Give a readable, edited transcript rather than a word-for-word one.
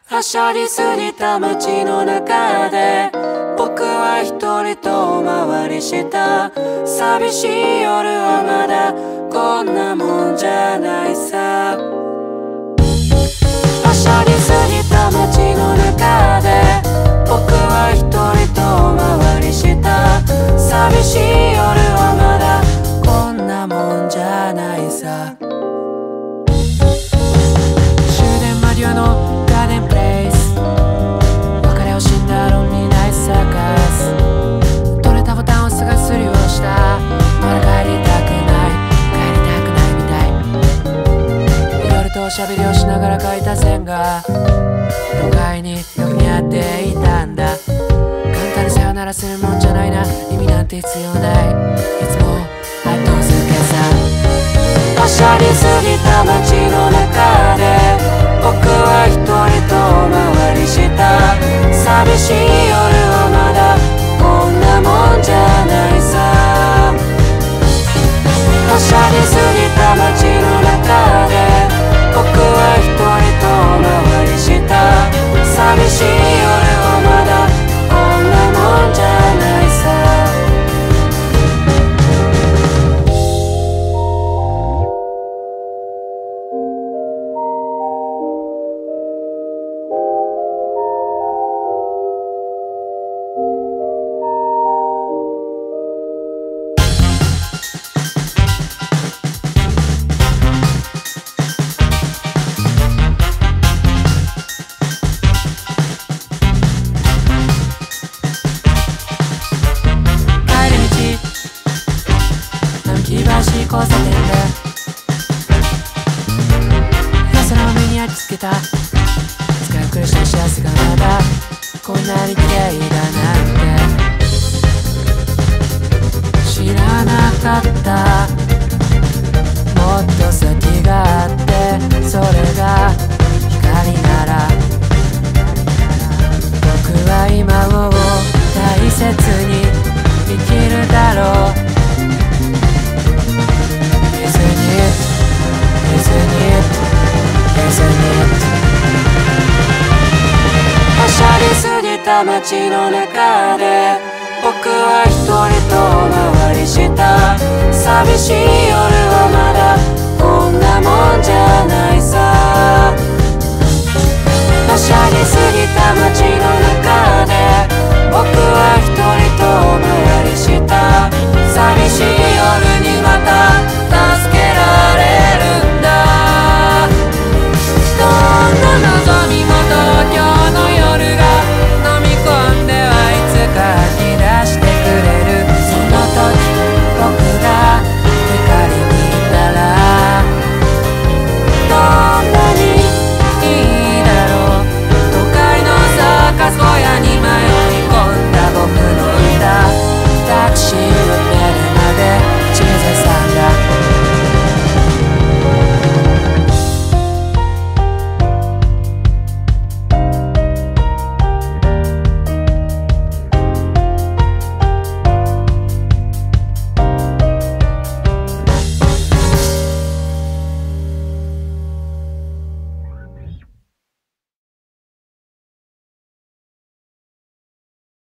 はしゃぎすぎた街の中で僕は一人遠回りした。寂しい夜はまだこんなもんじゃないさ。はしゃぎすぎた街の中で僕は一人遠回りした。寂しい夜はまだこんなもんじゃないさ。終電間際のガーデンプレイス、別れを知ったロンリーナイスサーカス、取れたボタンを探すふりをした。まだ帰りたくないみたい。いろいろと喋りをしながら描いた線が都会によく似合っていたんだ。簡単にさよならするもんじゃないな。意味なんて必要ない。いつも後付けさ。はしゃぎすぎた街の中で僕は一人遠回りした。寂しい夜はまだこんなもんじゃないさ。はしゃぎすぎた街の中で僕は一人遠回りした。寂しい夜はまだこんなもんじゃないさ。交差点でその目に焼き付けた使い古した幸せがまだこんなに綺麗だなんて知らなかった。もっと先があってそれが光なら僕は今を大切に生きるだろう。はしゃぎすぎた街の中で僕は一人遠回りした。寂しい夜はまだこんなもんじゃないさ。